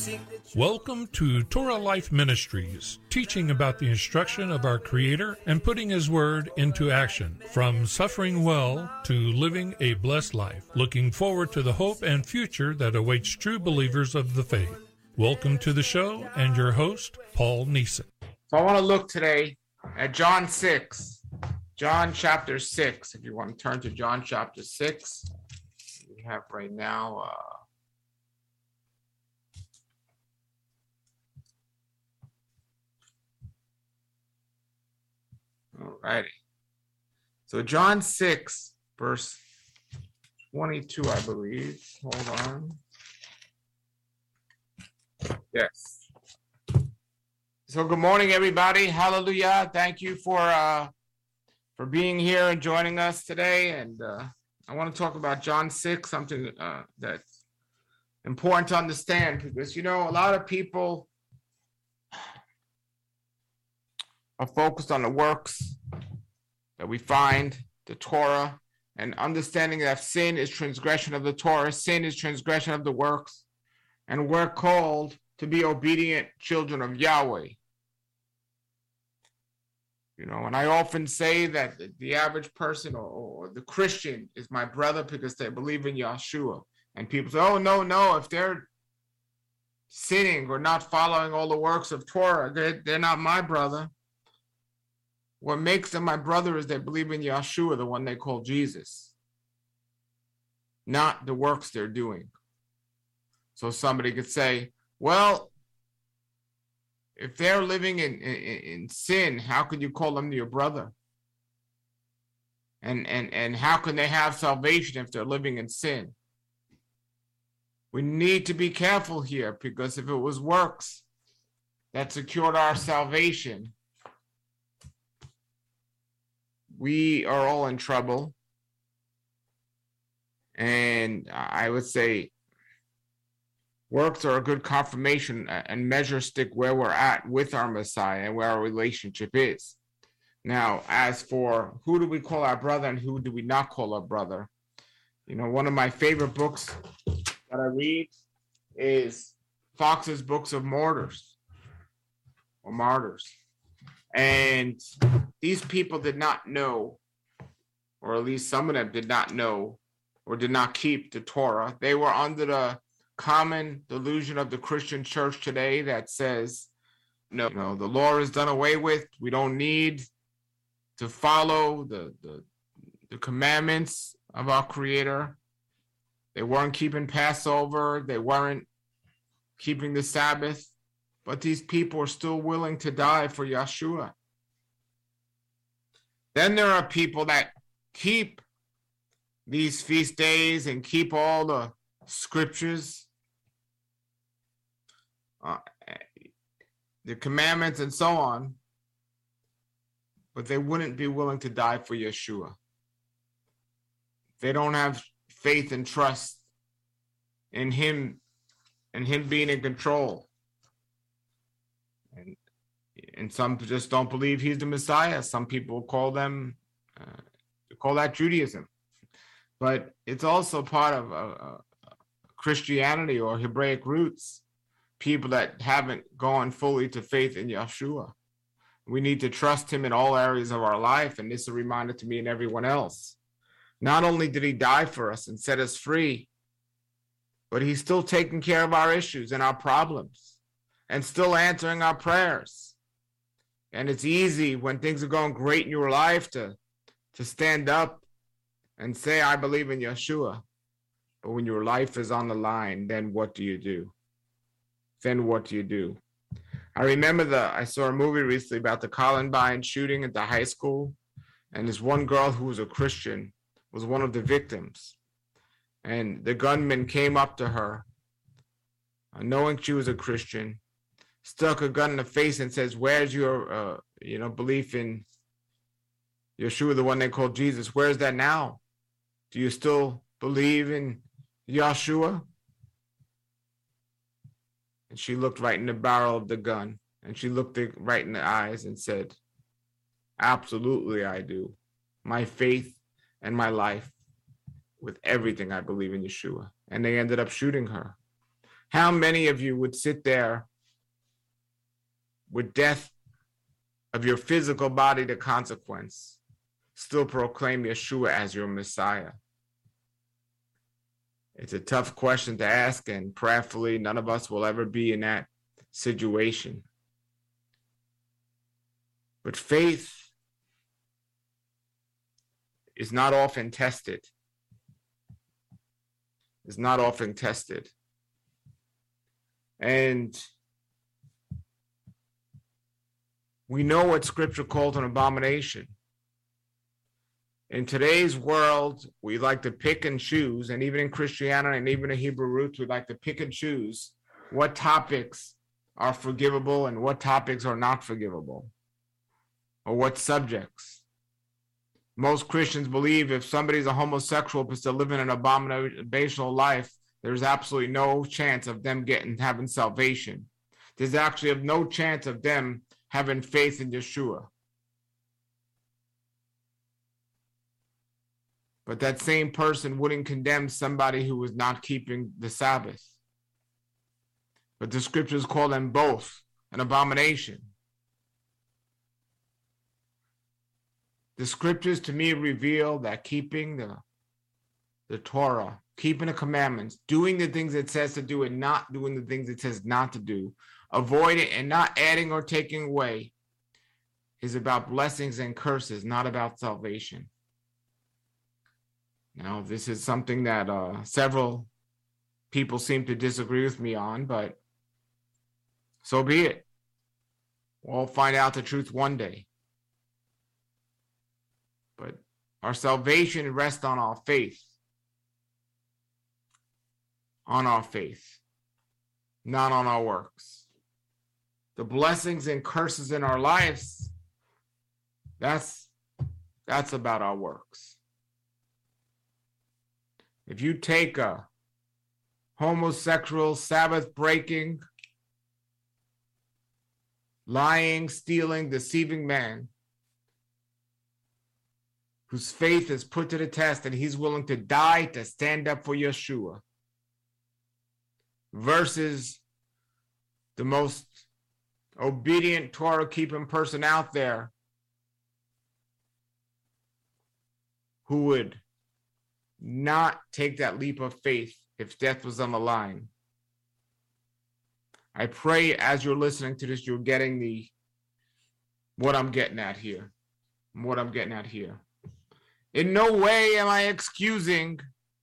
Welcome to Torah Life Ministries, teaching about the instruction of our Creator and putting His Word into action, from suffering well to living a blessed life, looking forward to the hope and future that awaits true believers of the faith. Welcome to the show and your host, Paul Neeson. So I want to look today at John 6, John chapter 6. If you want to turn to John chapter 6, we have right now... Alrighty. So John 6, verse 22, I believe. Hold on. Yes. So good morning, everybody. Hallelujah. Thank you for being here and joining us today. And I want to talk about John 6, something that's important to understand, because, you know, a lot of people are focused on the works that we find, the Torah, and understanding that sin is transgression of the Torah, sin is transgression of the works, and we're called to be obedient children of Yahweh. You know, and I often say that the average person or the Christian is my brother because they believe in Yahshua. And people say, oh, no, if they're sinning or not following all the works of Torah, they're not my brother. What makes them my brother is they believe in Yahshua, the one they call Jesus, not the works they're doing. So somebody could say, well, if they're living in sin, how could you call them your brother? And how can they have salvation if they're living in sin? We need to be careful here, because if it was works that secured our salvation, we are all in trouble. And I would say works are a good confirmation and measure stick where we're at with our Messiah and where our relationship is. Now, as for who do we call our brother and who do we not call our brother, you know, one of my favorite books that I read is Fox's Books of Martyrs, or Martyrs. And these people did not know, or at least some of them did not know, or did not keep the Torah. They were under the common delusion of the Christian church today that says, no, the law is done away with. We don't need to follow the commandments of our Creator. They weren't keeping Passover. They weren't keeping the Sabbath. But these people are still willing to die for Yahshua. Then there are people that keep these feast days and keep all the scriptures, the commandments and so on, but they wouldn't be willing to die for Yeshua. They don't have faith and trust in Him and Him being in control. And some just don't believe He's the Messiah. Some people call that Judaism. But it's also part of Christianity or Hebraic roots, people that haven't gone fully to faith in Yeshua. We need to trust Him in all areas of our life, and this is a reminder to me and everyone else. Not only did He die for us and set us free, but He's still taking care of our issues and our problems and still answering our prayers. And it's easy when things are going great in your life to stand up and say, I believe in Yeshua. But when your life is on the line, then what do you do? I remember I saw a movie recently about the Columbine shooting at the high school. And this one girl who was a Christian was one of the victims. And the gunman came up to her, knowing she was a Christian, stuck a gun in the face and says, where's your, belief in Yeshua, the one they call Jesus? Where's that now? Do you still believe in Yeshua? And she looked right in the barrel of the gun, and she looked it right in the eyes and said, absolutely, I do. My faith and my life, with everything I believe in Yeshua. And they ended up shooting her. How many of you would sit there with death of your physical body the consequence, still proclaim Yeshua as your Messiah? It's a tough question to ask, and prayerfully, none of us will ever be in that situation. But faith is not often tested. It's not often tested. And we know what Scripture calls an abomination. In today's world, we like to pick and choose, and even in Christianity and even in Hebrew roots, we like to pick and choose what topics are forgivable and what topics are not forgivable, or what subjects. Most Christians believe if somebody's a homosexual but still living an abominational life, there's absolutely no chance of them having salvation. There's actually no chance of them having faith in Yeshua. But that same person wouldn't condemn somebody who was not keeping the Sabbath. But the scriptures call them both an abomination. The scriptures to me reveal that keeping the Torah, keeping the commandments, doing the things it says to do and not doing the things it says not to do, avoiding and not adding or taking away, is about blessings and curses, not about salvation. Now, this is something that several people seem to disagree with me on, but so be it. We'll find out the truth one day. But our salvation rests on our faith. On our faith, not on our works. The blessings and curses in our lives, that's about our works. If you take a homosexual, Sabbath-breaking, lying, stealing, deceiving man whose faith is put to the test and he's willing to die to stand up for Yeshua, versus the most obedient Torah-keeping person out there who would not take that leap of faith if death was on the line. I pray as you're listening to this, you're getting what I'm getting at here. In no way am I excusing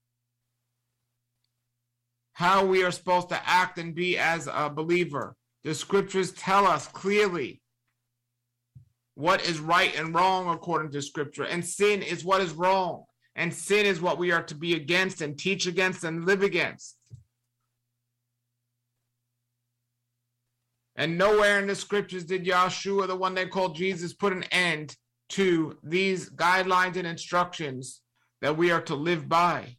how we are supposed to act and be as a believer. The scriptures tell us clearly what is right and wrong according to scripture, and sin is what is wrong. And sin is what we are to be against and teach against and live against. And nowhere in the scriptures did Yeshua, the one they called Jesus, put an end to these guidelines and instructions that we are to live by.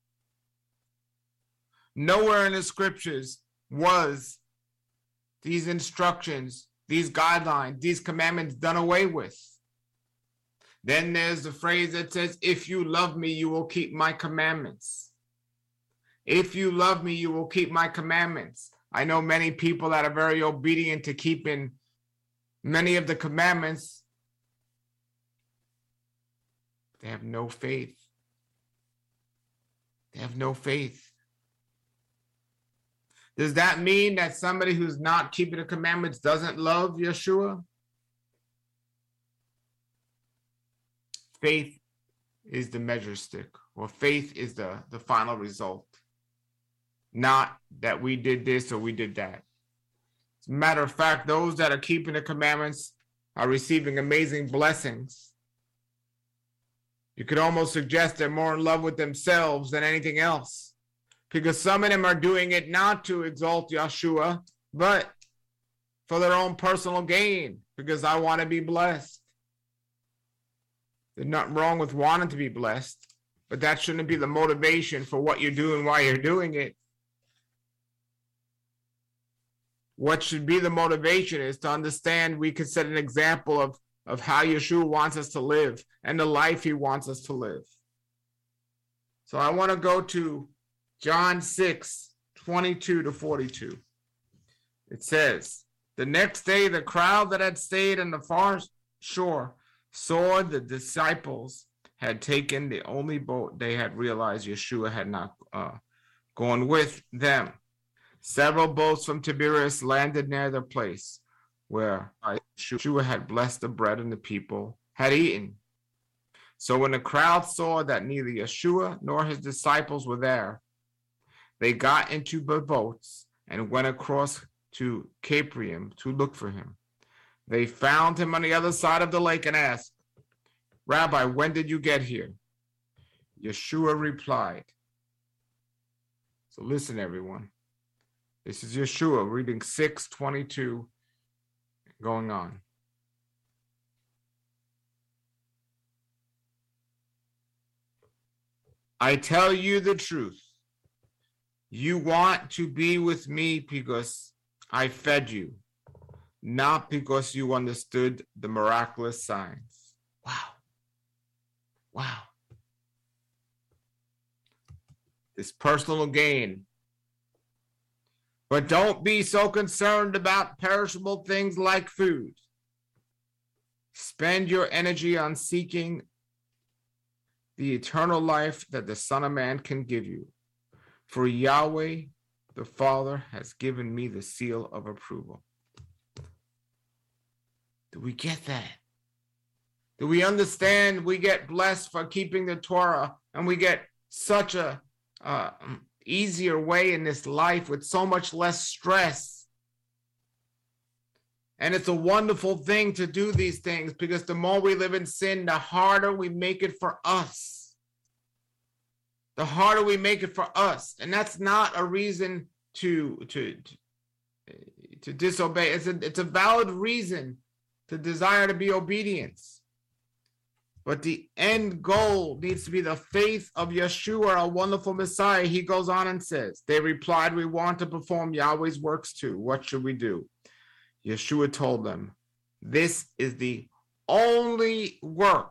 Nowhere in the scriptures was these instructions, these guidelines, these commandments done away with. Then there's the phrase that says, if you love me, you will keep my commandments. If you love me, you will keep my commandments. I know many people that are very obedient to keeping many of the commandments. They have no faith. They have no faith. Does that mean that somebody who's not keeping the commandments doesn't love Yeshua? Faith is the measure stick, or faith is the final result. Not that we did this or we did that. As a matter of fact, those that are keeping the commandments are receiving amazing blessings. You could almost suggest they're more in love with themselves than anything else, because some of them are doing it not to exalt Yeshua, but for their own personal gain, because I want to be blessed. There's nothing wrong with wanting to be blessed, but that shouldn't be the motivation for what you're doing while you're doing it. What should be the motivation is to understand we could set an example of how Yeshua wants us to live and the life he wants us to live. So I want to go to John 6, 22 to 42. It says, the next day, the crowd that had stayed on the far shore saw the disciples had taken the only boat they had realized Yeshua had not gone with them. Several boats from Tiberias landed near the place where Yeshua had blessed the bread and the people had eaten. So when the crowd saw that neither Yeshua nor his disciples were there, they got into the boats and went across to Capernaum to look for him. They found him on the other side of the lake and asked, Rabbi, when did you get here? Yeshua replied. So listen, everyone. This is Yeshua reading 6:22 going on. I tell you the truth. You want to be with me because I fed you, not because you understood the miraculous signs. Wow. Wow. This personal gain. But don't be so concerned about perishable things like food. Spend your energy on seeking the eternal life that the Son of Man can give you. For Yahweh, the Father, has given me the seal of approval. Do we get that? Do we understand we get blessed for keeping the Torah, and we get such a easier way in this life with so much less stress? And it's a wonderful thing to do these things, because the more we live in sin, the harder we make it for us. The harder we make it for us. And that's not a reason to disobey. It's a valid reason to desire to be obedience. But the end goal needs to be the faith of Yeshua, our wonderful Messiah. He goes on and says, they replied, we want to perform Yahweh's works too. What should we do? Yeshua told them, this is the only work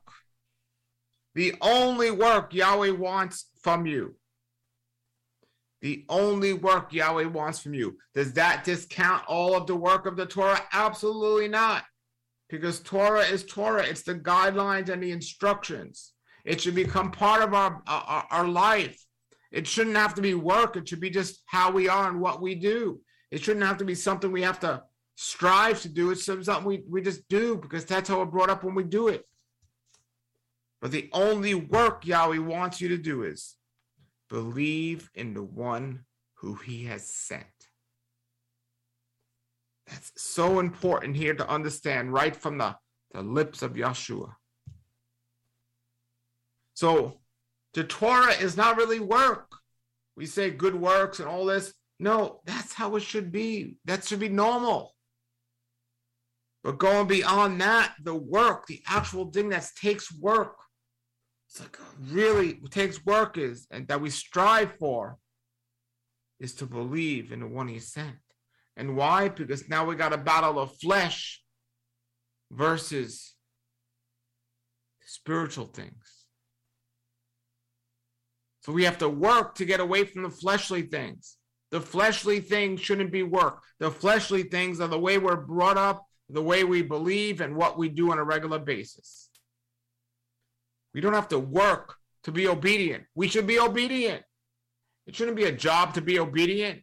Yahweh wants from you. The only work Yahweh wants from you. Does that discount all of the work of the Torah? Absolutely not. Because Torah is Torah. It's the guidelines and the instructions. It should become part of our life. It shouldn't have to be work. It should be just how we are and what we do. It shouldn't have to be something we have to strive to do. It's something we just do because that's how we're brought up when we do it. But the only work Yahweh wants you to do is believe in the one who he has sent. That's so important here to understand right from the lips of Yeshua. So the Torah is not really work. We say good works and all this. No, that's how it should be. That should be normal. But going beyond that, the work, the actual thing that takes work, it's like really takes work is, and that we strive for, is to believe in the one he sent. And why? Because now we got to battle the flesh versus spiritual things. So we have to work to get away from the fleshly things. The fleshly things shouldn't be work. The fleshly things are the way we're brought up, the way we believe, and what we do on a regular basis. We don't have to work to be obedient. We should be obedient. It shouldn't be a job to be obedient.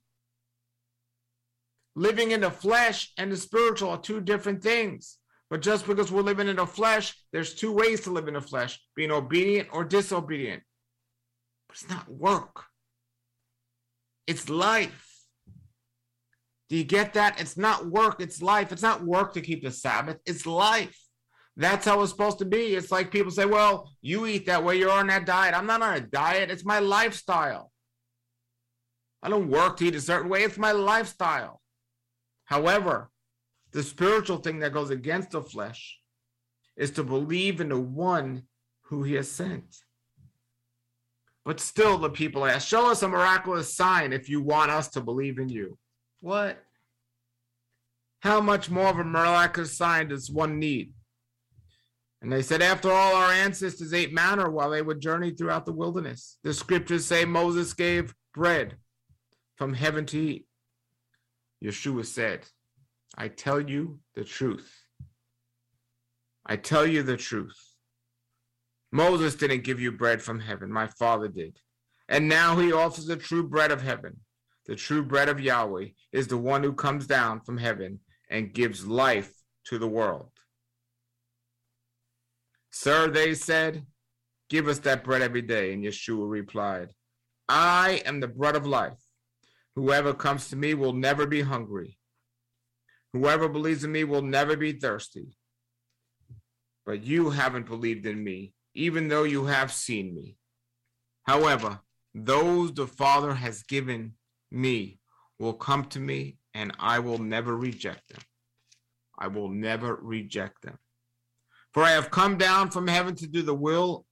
Living in the flesh and the spiritual are two different things. But just because we're living in the flesh, there's two ways to live in the flesh, being obedient or disobedient. But it's not work. It's life. Do you get that? It's not work, it's life. It's not work to keep the Sabbath, it's life. That's how it's supposed to be. It's like people say, well, you eat that way, you're on that diet. I'm not on a diet, it's my lifestyle. I don't work to eat a certain way, it's my lifestyle. However, the spiritual thing that goes against the flesh is to believe in the one who he has sent. But still the people ask, show us a miraculous sign if you want us to believe in you. What? How much more of a miraculous sign does one need? And they said, after all, our ancestors ate manna while they would journey throughout the wilderness. The scriptures say Moses gave bread from heaven to eat. Yeshua said, I tell you the truth. I tell you the truth. Moses didn't give you bread from heaven. My Father did. And now he offers the true bread of heaven. The true bread of Yahweh is the one who comes down from heaven and gives life to the world. Sir, they said, give us that bread every day. And Yeshua replied, I am the bread of life. Whoever comes to me will never be hungry. Whoever believes in me will never be thirsty. But you haven't believed in me, even though you have seen me. However, those the Father has given me will come to me, and I will never reject them. I will never reject them. For I have come down from heaven to do the will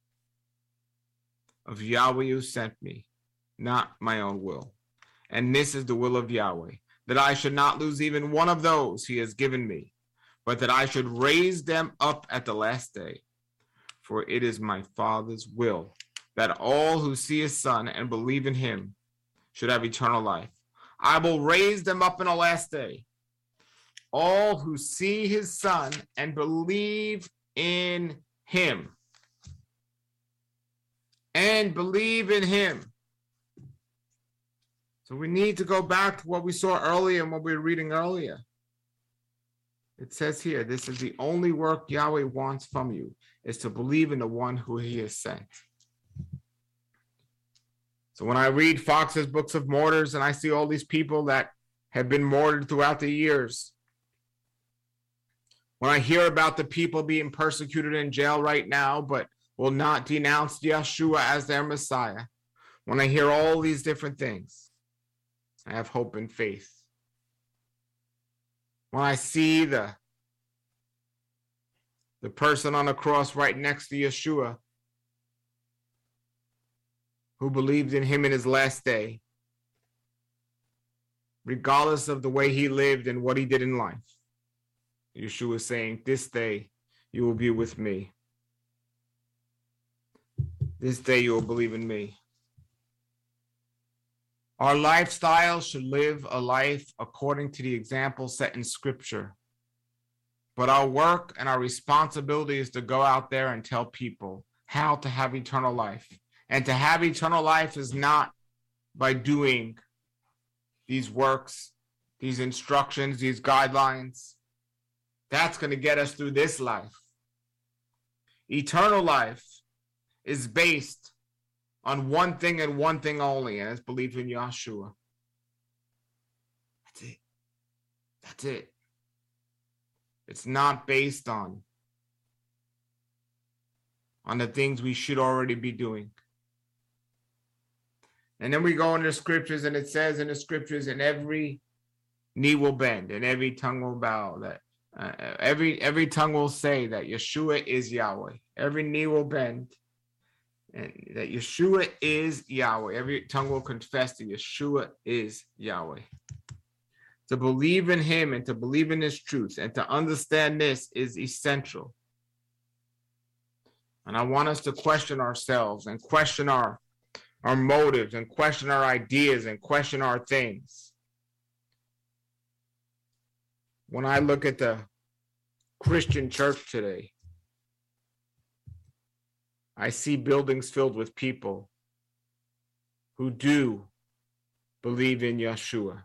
of Yahweh who sent me, not my own will. And this is the will of Yahweh, that I should not lose even one of those he has given me, but that I should raise them up at the last day. For it is my Father's will that all who see his Son and believe in him should have eternal life. I will raise them up in the last day. All who see his Son and believe in him. And believe in him. So we need to go back to what we saw earlier and what we were reading earlier. It says here, this is the only work Yahweh wants from you, is to believe in the one who he has sent. So when I read Fox's Books of Martyrs and I see all these people that have been martyred throughout the years, when I hear about the people being persecuted in jail right now, but will not denounce Yeshua as their Messiah, when I hear all these different things, I have hope and faith. When I see the person on the cross right next to Yeshua, who believed in him in his last day, regardless of the way he lived and what he did in life, Yeshua is saying, this day you will be with me. This day you will believe in me. Our lifestyle should live a life according to the example set in Scripture. But our work and our responsibility is to go out there and tell people how to have eternal life. And to have eternal life is not by doing these works, these instructions, these guidelines. That's going to get us through this life. Eternal life is based on one thing and one thing only, and it's belief in Yeshua. That's it. That's it. It's not based on the things we should already be doing. And then we go into the scriptures, and it says in the scriptures, and every knee will bend and every tongue will bow, that every tongue will say that Yeshua is Yahweh. Every knee will bend and that Yeshua is Yahweh. Every tongue will confess that Yeshua is Yahweh. To believe in him and to believe in his truth and to understand this is essential. And I want us to question ourselves and question our motives and question our ideas and question our things. When I look at the Christian church today, I see buildings filled with people who do believe in Yeshua.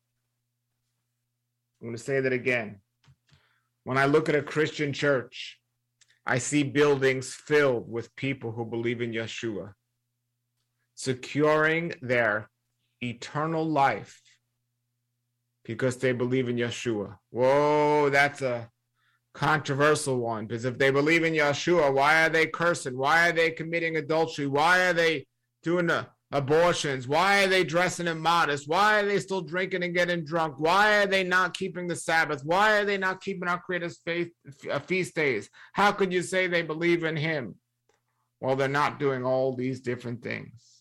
I'm going to say that again. When I look at a Christian church, I see buildings filled with people who believe in Yeshua, securing their eternal life because they believe in Yeshua. Whoa, that's a controversial one, because if they believe in Yeshua, why are they cursing? Why are they committing adultery? Why are they doing the abortions? Why are they dressing immodest? Why are they still drinking and getting drunk? Why are they not keeping the Sabbath? Why are they not keeping our Creator's feast days? How could you say they believe in him while they're not doing all these different things?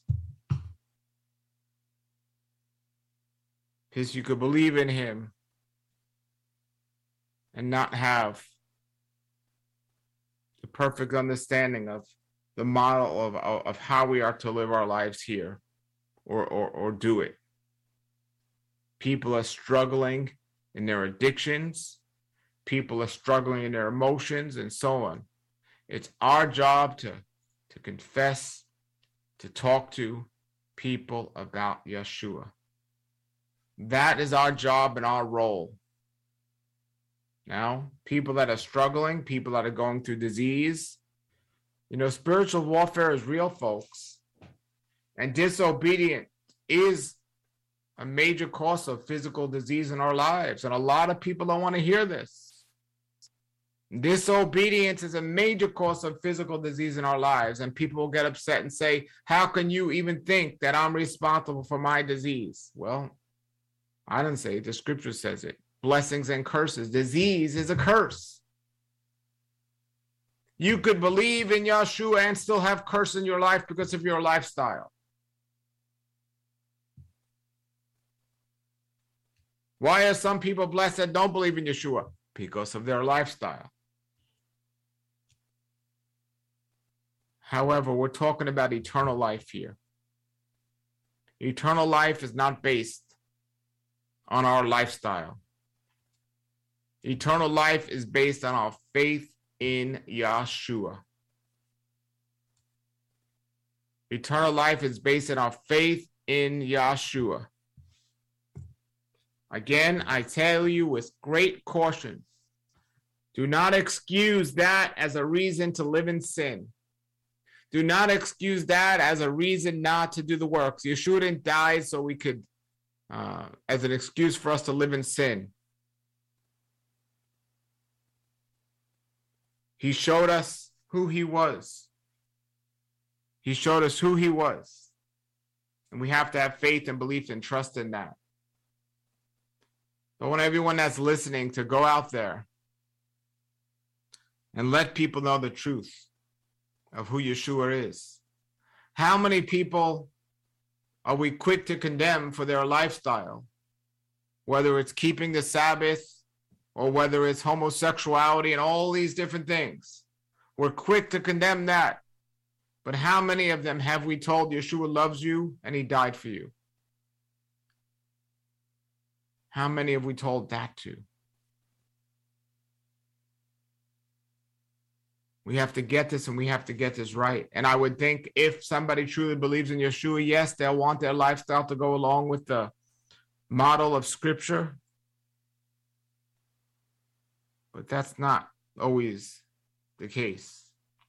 Because you could believe in him and not have the perfect understanding of the model of how we are to live our lives here or do it. People are struggling in their addictions. People are struggling in their emotions and so on. It's our job to confess, to talk to people about Yeshua. That is our job and our role. Now, people that are struggling, people that are going through disease, spiritual warfare is real, folks. And disobedience is a major cause of physical disease in our lives. And a lot of people don't want to hear this. Disobedience is a major cause of physical disease in our lives. And people will get upset and say, how can you even think that I'm responsible for my disease? Well, I didn't say it. The scripture says it. Blessings and curses. Disease is a curse. You could believe in Yeshua and still have curse in your life because of your lifestyle. Why are some people blessed that don't believe in Yeshua? Because of their lifestyle. However, we're talking about eternal life here. Eternal life is not based on our lifestyle. Eternal life is based on our faith in Yeshua. Eternal life is based on our faith in Yeshua. Again, I tell you with great caution, do not excuse that as a reason to live in sin. Do not excuse that as a reason not to do the works. Yeshua didn't die so we could, as an excuse for us to live in sin. He showed us who he was. He showed us who he was. And we have to have faith and belief and trust in that. I want everyone that's listening to go out there and let people know the truth of who Yeshua is. How many people are we quick to condemn for their lifestyle? Whether it's keeping the Sabbath or whether it's homosexuality and all these different things. We're quick to condemn that. But how many of them have we told Yeshua loves you and he died for you? How many have we told that to? We have to get this and we have to get this right. And I would think if somebody truly believes in Yeshua, yes, they'll want their lifestyle to go along with the model of Scripture. But that's not always the case.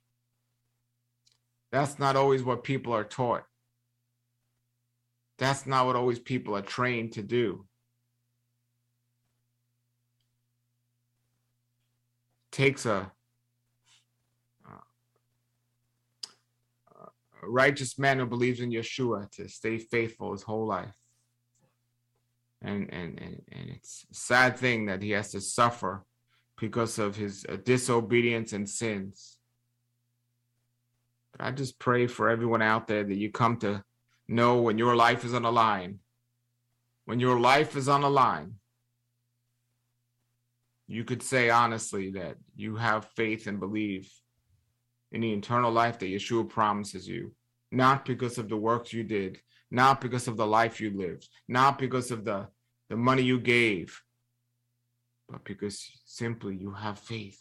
That's not always what people are taught. That's not what always people are trained to do. It takes a righteous man who believes in Yeshua to stay faithful his whole life. And it's a sad thing that he has to suffer because of his disobedience and sins. But I just pray for everyone out there that you come to know when your life is on the line. When your life is on the line, you could say honestly that you have faith and believe in the eternal life that Yeshua promises you, not because of the works you did, not because of the life you lived, not because of the money you gave, but because simply you have faith.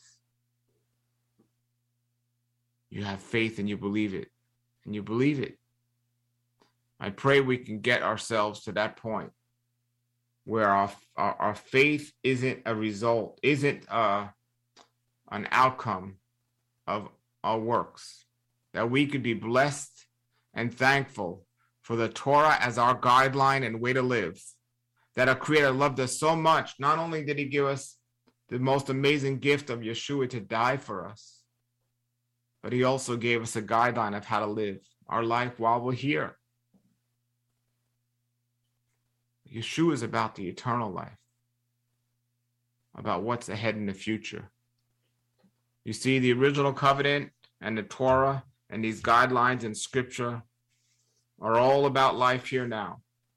You have faith and you believe it, and you believe it. I pray we can get ourselves to that point where our faith isn't a result, isn't an outcome of our works, that we could be blessed and thankful for the Torah as our guideline and way to live, that our Creator loved us so much. Not only did he give us the most amazing gift of Yeshua to die for us, but he also gave us a guideline of how to live our life while we're here. Yeshua is about the eternal life, about what's ahead in the future. You see, the original covenant and the Torah and these guidelines in Scripture are all about life here now.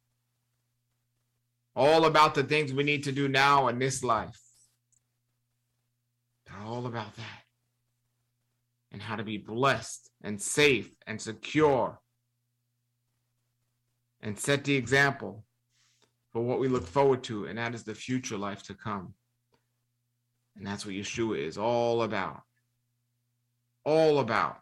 All about the things we need to do now in this life. They're all about that. And how to be blessed and safe and secure and set the example but what we look forward to, and that is the future life to come. And that's what Yeshua is all about. All about.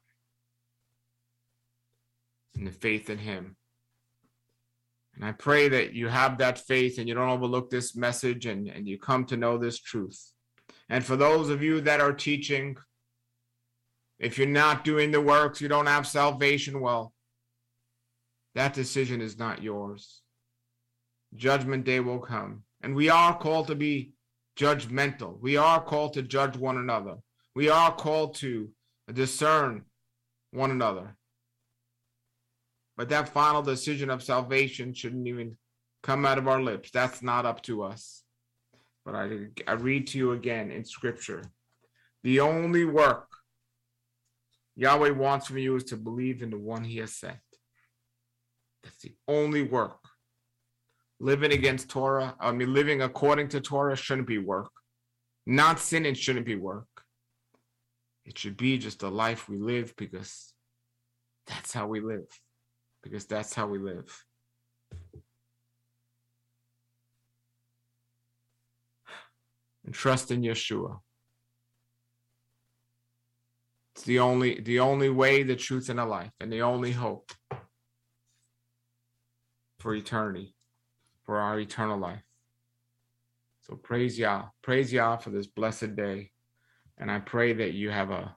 And the faith in him. And I pray that you have that faith and you don't overlook this message and you come to know this truth. And for those of you that are teaching, if you're not doing the works, you don't have salvation, well, that decision is not yours. Judgment day will come. And we are called to be judgmental. We are called to judge one another. We are called to discern one another. But that final decision of salvation shouldn't even come out of our lips. That's not up to us. But I read to you again in Scripture. The only work Yahweh wants from you is to believe in the one he has sent. That's the only work. Living according to Torah shouldn't be work. Not sinning shouldn't be work. It should be just the life we live because that's how we live. Because that's how we live. And trust in Yeshua. It's the only way, the truth, and the life, and the only hope for eternity, for our eternal life. So praise Yah. Praise Yah for this blessed day. And I pray that you have a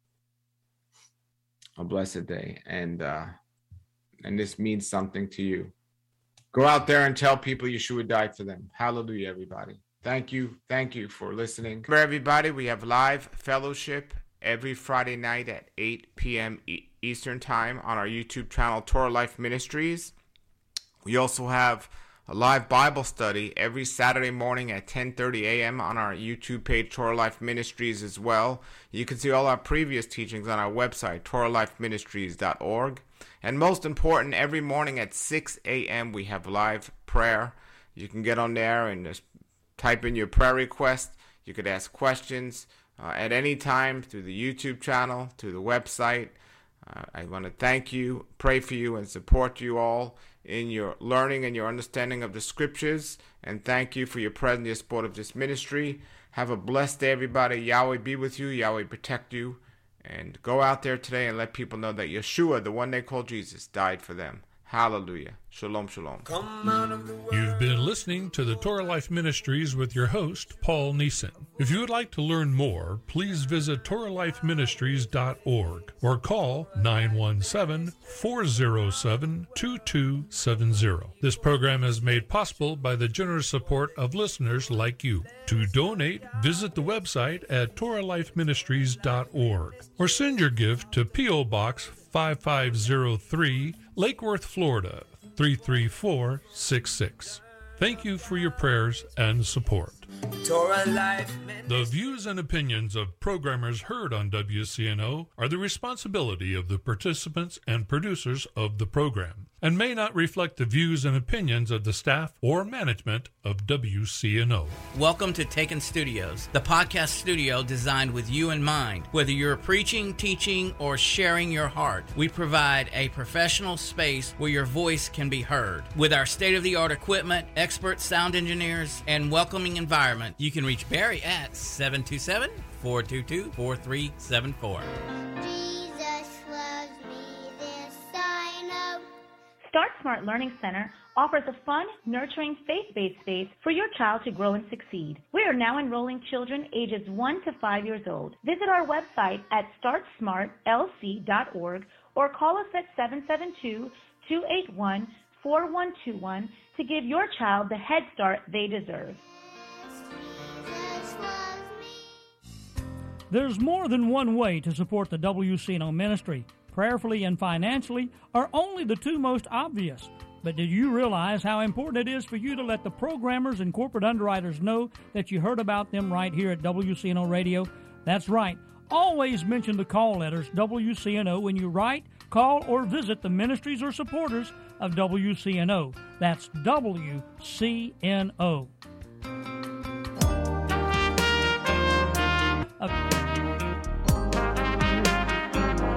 blessed day. And this means something to you. Go out there and tell people Yeshua died for them. Hallelujah, everybody. Thank you. Thank you for listening. Remember, everybody, we have live fellowship every Friday night at 8 p.m. Eastern Time on our YouTube channel, Torah Life Ministries. We also have a live Bible study every Saturday morning at 10:30 a.m. on our YouTube page, Torah Life Ministries, as well. You can see all our previous teachings on our website, TorahLifeMinistries.org. And most important, every morning at 6 a.m. we have live prayer. You can get on there and just type in your prayer request. You could ask questions at any time through the YouTube channel, through the website. I want to thank you, pray for you, and support you all in your learning and your understanding of the scriptures. And thank you for your presence, your support of this ministry. Have a blessed day, everybody. Yahweh be with you. Yahweh protect you. And go out there today and let people know that Yeshua, the one they call Jesus, died for them. Hallelujah. Shalom, shalom. You've been listening to the Torah Life Ministries with your host, Paul Neeson. If you would like to learn more, please visit TorahLifeMinistries.org or call 917-407-2270. This program is made possible by the generous support of listeners like you. To donate, visit the website at TorahLifeMinistries.org or send your gift to P.O. Box 5503, Lake Worth, Florida, 33466. Thank you for your prayers and support. The views and opinions of programmers heard on WCNO are the responsibility of the participants and producers of the program and may not reflect the views and opinions of the staff or management of WCNO. Welcome to Taken Studios, the podcast studio designed with you in mind. Whether you're preaching, teaching, or sharing your heart, we provide a professional space where your voice can be heard. With our state-of-the-art equipment, expert sound engineers, and welcoming environment, you can reach Barry at 727-422-4374. Start Smart Learning Center offers a fun, nurturing, faith-based space for your child to grow and succeed. We are now enrolling children ages 1 to 5 years old. Visit our website at startsmartlc.org or call us at 772-281-4121 to give your child the head start they deserve. There's more than one way to support the WCNO ministry. Prayerfully and financially are only the two most obvious. But do you realize how important it is for you to let the programmers and corporate underwriters know that you heard about them right here at WCNO Radio? That's right. Always mention the call letters WCNO when you write, call, or visit the ministries or supporters of WCNO. That's WCNO.